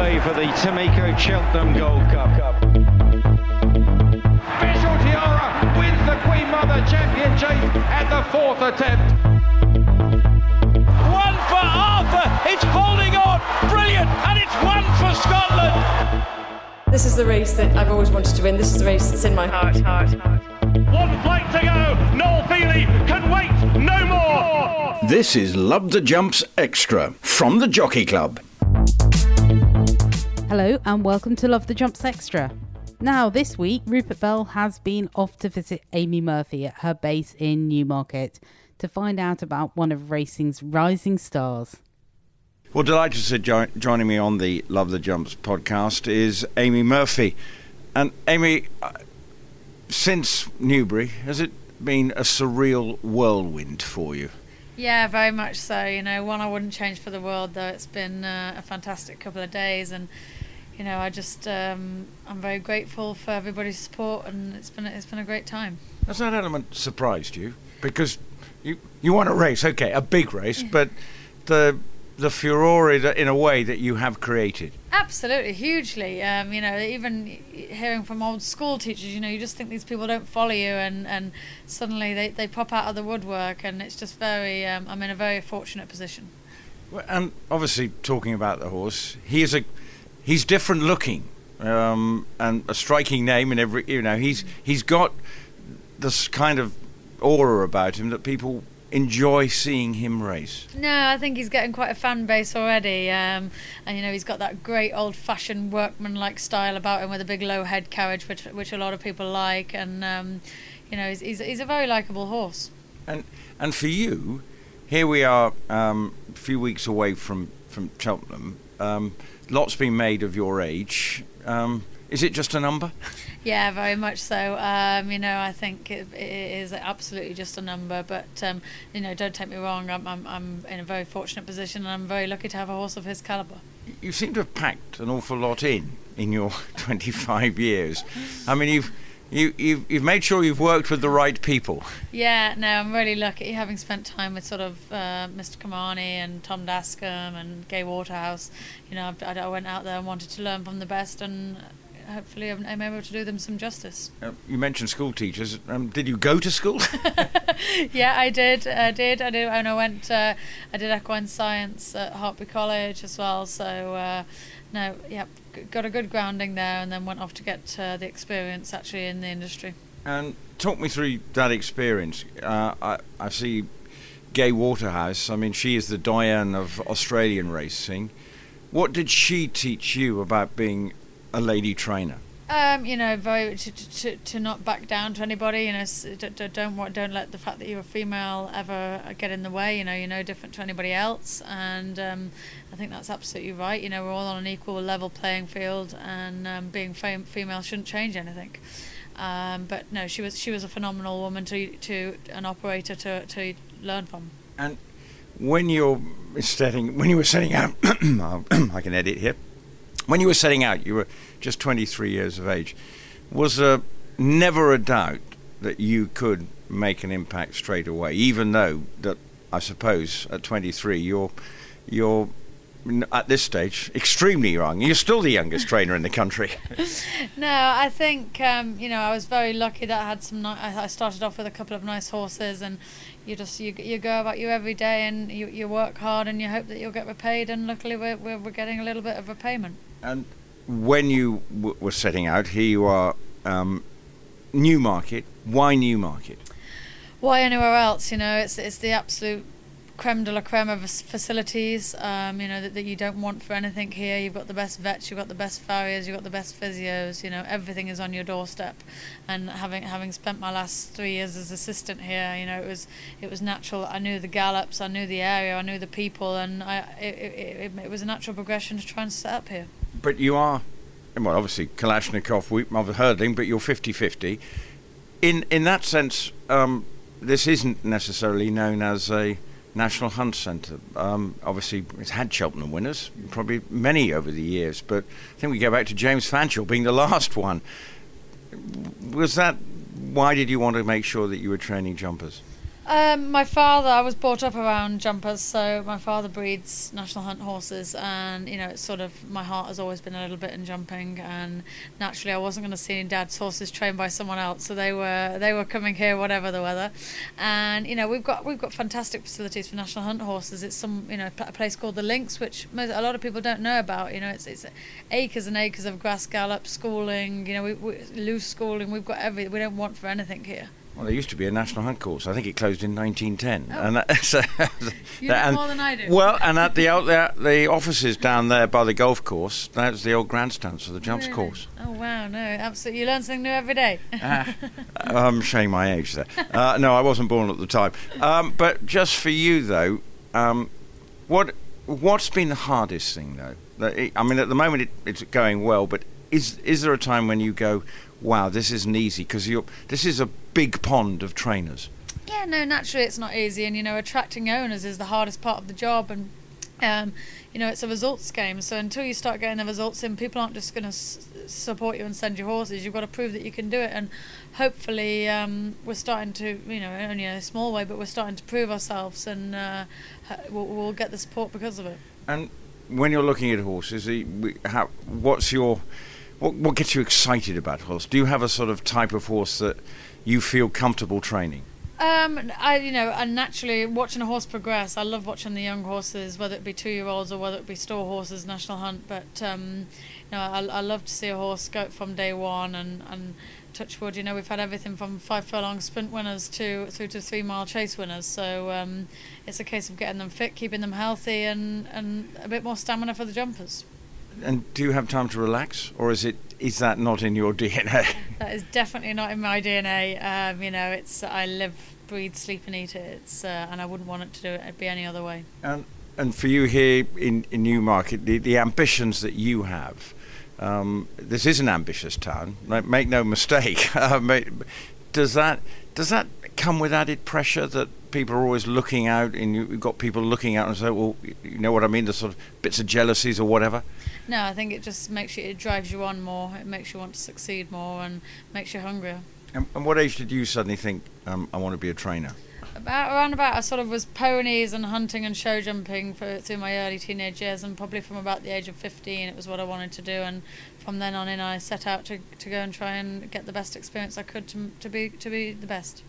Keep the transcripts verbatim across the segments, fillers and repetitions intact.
way for the Tameko Cheltenham Gold Cup. Special Tiara wins the Queen Mother Championship at the fourth attempt. One for Arthur, it's holding on, brilliant, and it's one for Scotland. This is the race that I've always wanted to win. This is the race that's in my heart, heart, heart. One flight to go, Noel Feely can wait no more. This is Love the Jumps Extra from the Jockey Club. Hello and welcome to Love the Jumps Extra. Now this week Rupert Bell has been off to visit Amy Murphy at her base in Newmarket to find out about one of racing's rising stars. Well, delighted to jo- joining me on the Love the Jumps podcast is Amy Murphy. And Amy, uh, since Newbury, has it been a surreal whirlwind for you? Yeah, very much so. You know, one I wouldn't change for the world, though. It's been uh, a fantastic couple of days, and you know, I just um, I'm very grateful for everybody's support, and it's been it's been a great time. Has that element surprised you? Because you you won a race, okay, a big race, yeah. but the the furore in a way that you have created. Absolutely, hugely. Um, you know, even hearing from old school teachers, you know, you just think these people don't follow you, and, and suddenly they, they pop out of the woodwork, and it's just very, um, I'm in a very fortunate position. Well, and obviously, talking about the horse, he is a, he's different looking, um, and a striking name, and every, you know, he's he's got this kind of aura about him that people enjoy seeing him race. No, I think he's getting quite a fan base already, um, and you know, he's got that great old-fashioned workman-like style about him with a big low head carriage, which which a lot of people like, and um, you know, he's, he's he's a very likeable horse. And and for you, here we are, um, a few weeks away from from Cheltenham. Um, lots been made of your age. Um, is it just a number? Yeah, very much so. Um, you know, I think it, it is absolutely just a number. But um, you know, don't take me wrong. I'm, I'm I'm in a very fortunate position, and I'm very lucky to have a horse of his calibre. You seem to have packed an awful lot in in your twenty-five years. I mean, you've you you've, you've made sure you've worked with the right people. Yeah, no, I'm really lucky, having spent time with sort of uh, Mister Kamani and Tom Dascombe and Gay Waterhouse. You know, I, I went out there and wanted to learn from the best, and hopefully I'm, I'm able to do them some justice. Uh, you mentioned school teachers. Um, did you go to school? Yeah, I did. I did. I did. And I went. Uh, I did equine science at Hartbury College as well. So uh, no, yeah, g- got a good grounding there, and then went off to get uh, the experience actually in the industry. And talk me through that experience. Uh, I, I see Gay Waterhouse. I mean, she is the doyen of Australian racing. What did she teach you about being a lady trainer? Um, you know, very to, to to not back down to anybody. You know, don't don't don't let the fact that you're a female ever get in the way. You know, you're no different to anybody else, and um, I think that's absolutely right. You know, we're all on an equal level playing field, and um, being fem- female shouldn't change anything. Um, but no, she was she was a phenomenal woman to to an operator to to learn from. And when you're setting when you were setting out, I can edit here. When you were setting out, you were just twenty-three years of age. Was there never a doubt that you could make an impact straight away, even though that I suppose at twenty-three you're you're at this stage extremely young? You're still the youngest trainer in the country. No, I think um, you know, I was very lucky that I had some. Ni- I started off with a couple of nice horses, and you just you you go about you every day, and you, you work hard, and you hope that you'll get repaid. And luckily, we're we're, we're getting a little bit of repayment. And when you w- were setting out, here you are, um, Newmarket. Why Newmarket? Why anywhere else? You know, it's it's the absolute creme de la creme of facilities. Um, you know, that, that you don't want for anything here. You've got the best vets, you've got the best farriers, you've got the best physios. You know, everything is on your doorstep. And having having spent my last three years as assistant here, you know, it was it was natural. I knew the gallops, I knew the area, I knew the people, and I it it, it, it was a natural progression to try and set up here. But you are, well, obviously Kalashnikov, we of hurdling, but you're fifty-fifty. In in that sense, um, this isn't necessarily known as a National Hunt Centre. Um, obviously, it's had Cheltenham winners, probably many over the years, but I think we go back to James Fanshawe being the last one. Was that, why did you want to make sure that you were training jumpers? Um, my father, I was brought up around jumpers, so my father breeds National Hunt horses, and you know, it's sort of, my heart has always been a little bit in jumping, and naturally I wasn't going to see Dad's horses trained by someone else, so they were they were coming here whatever the weather. And you know, we've got we've got fantastic facilities for National Hunt horses. It's some, you know, a place called the Links, which most, a lot of people don't know about. You know, it's it's acres and acres of grass gallop, schooling, you know, we, we, loose schooling. We've got every, we don't want for anything here. Well, there used to be a National Hunt course. I think it closed in nineteen ten. Oh. And that, so, You know and, more than I do. Well, and at the out there, the offices down there by the golf course, that's the old grandstands for the jumps Really? course. Oh wow, no, absolutely. You learn something new every day. Ah, I'm showing my age there. Uh, no, I wasn't born at the time. Um, but just for you though, um, what what's been the hardest thing though? That- I mean, at the moment it, it's going well, but is is there a time when you go, wow, this isn't easy, because you're this is a big pond of trainers? Yeah, no, naturally it's not easy, and you know, attracting owners is the hardest part of the job, and um, you know, it's a results game. So until you start getting the results in, people aren't just going to s- support you and send you horses. You've got to prove that you can do it, and hopefully um, we're starting to, you know, only in a small way, but we're starting to prove ourselves, and uh, we'll, we'll get the support because of it. And when you're looking at horses, the- we- how, what's your what, what gets you excited about a horse? Do you have a sort of type of horse that you feel comfortable training? Um, I, you know, and naturally watching a horse progress, I love watching the young horses, whether it be two-year-olds or whether it be store horses, National Hunt. But um, you know, I, I love to see a horse go from day one, and, and touch wood, you know, we've had everything from five furlong sprint winners to through to three mile chase winners. So um, it's a case of getting them fit, keeping them healthy, and, and a bit more stamina for the jumpers. And do you have time to relax, or is it is that not in your D N A? That is definitely not in my D N A. Um, you know, it's I live, breathe, sleep, and eat it. It's uh, and I wouldn't want it to do it. It'd be any other way. And and for you here in, in Newmarket, the, the ambitions that you have, um, this is an ambitious town. Like, make no mistake. um, does that does that come with added pressure that people are always looking out, and you've got people looking out and say, well, you know what I mean, the sort of bits of jealousies or whatever? No, I think it just makes you, it drives you on more. It makes you want to succeed more, and makes you hungrier. And, and what age did you suddenly think, um, I want to be a trainer? About around about I sort of was ponies and hunting and show jumping for through my early teenage years, and probably from about the age of fifteen it was what I wanted to do, and from then on in I set out to to go and try and get the best experience I could to to be to be the best.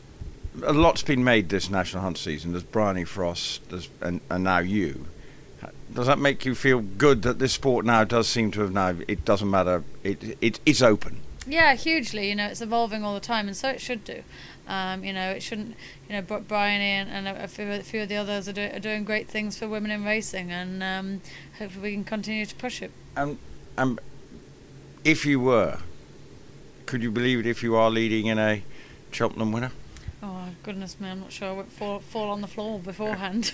A lot's been made this National Hunt season. There's Bryony Frost, there's, and, and now you. Does that make you feel good that this sport now does seem to have now, it doesn't matter, it, it it's open? Yeah, hugely. You know, it's evolving all the time, and so it should do. Um, you know, it shouldn't. You know, Bri- Bryony and, and a, few, a few of the others are, do, are doing great things for women in racing, and um, hopefully we can continue to push it. Um, um, if you were, could you believe it if you are leading in a Cheltenham winner? Oh goodness me, I'm not sure I would fall, fall on the floor beforehand.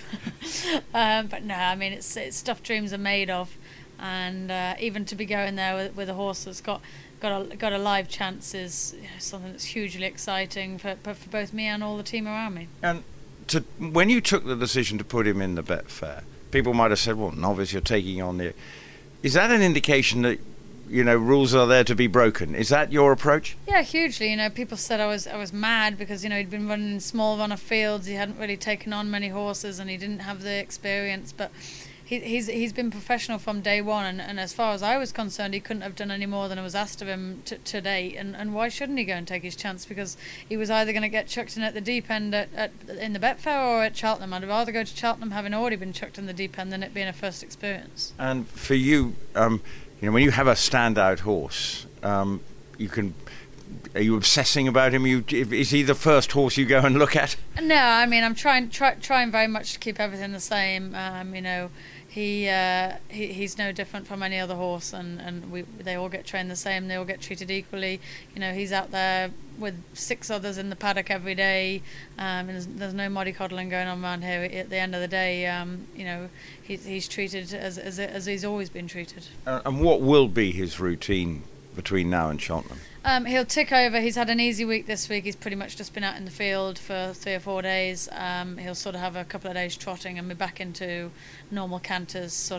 um, but no, I mean it's it's stuff dreams are made of, and uh, even to be going there with, with a horse that's got got a got a live chance is, you know, something that's hugely exciting for for both me and all the team around me. And to when you took the decision to put him in the Betfair, people might have said, "Well, novice, you're taking on the." Is that an indication that, you know, rules are there to be broken? Is that your approach? Yeah, hugely. You know, people said I was I was mad because, you know, he'd been running in small runner fields. He hadn't really taken on many horses, and he didn't have the experience. But he, he's he's been professional from day one, and, and as far as I was concerned, he couldn't have done any more than was asked of him t- to date. And and why shouldn't he go and take his chance? Because he was either going to get chucked in at the deep end at, at in the Betfair or at Cheltenham. I'd rather go to Cheltenham having already been chucked in the deep end than it being a first experience. And for you, um, you know, when you have a standout horse, um, you can. Are you obsessing about him? You, is he the first horse you go and look at? No, I mean I'm trying try, trying very much to keep everything the same. Um, you know, he, uh, he he's no different from any other horse, and, and we they all get trained the same. They all get treated equally. You know, he's out there with six others in the paddock every day. Um, and there's, there's no mollycoddling going on around here. At the end of the day, um, you know, he's he's treated as as as he's always been treated. Uh, and what will be his routine between now and Cheltenham? Um, he'll tick over. He's had an easy week this week. He's pretty much just been out in the field for three or four days. Um, he'll sort of have a couple of days trotting and be back into normal canters sort of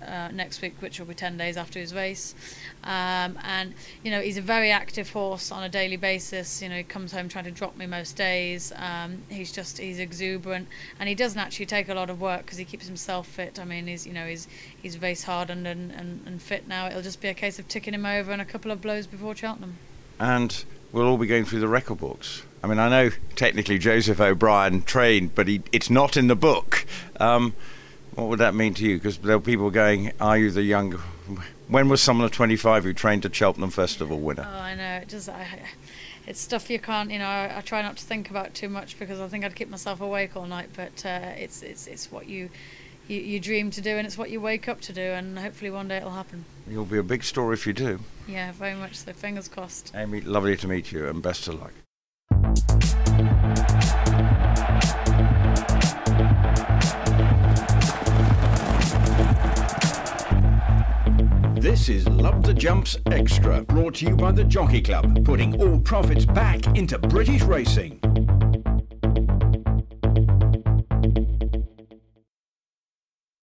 uh, next week, which will be ten days after his race. Um, and, you know, he's a very active horse on a daily basis. You know, he comes home trying to drop me most days. Um, he's just, he's exuberant, and he doesn't actually take a lot of work because he keeps himself fit. I mean, he's, you know, he's he's race hardened and, and, and fit now. It'll just be a case of ticking him over and a couple of blows before Cheltenham. And we'll all be going through the record books. I mean, I know technically Joseph O'Brien trained, but he, it's not in the book. Um, what would that mean to you? Because there were people going, are you the young... When was someone of twenty-five who trained a Cheltenham Festival winner? Oh, I know. It just, I, it's stuff you can't, you know, I, I try not to think about too much because I think I'd keep myself awake all night, but uh, it's, it's, it's what you, you, you dream to do, and it's what you wake up to do, and hopefully one day it'll happen. You'll be a big story if you do. Yeah, very much so. Fingers crossed. Amy, lovely to meet you, and best of luck. This is Love the Jumps Extra, brought to you by the Jockey Club, putting all profits back into British racing.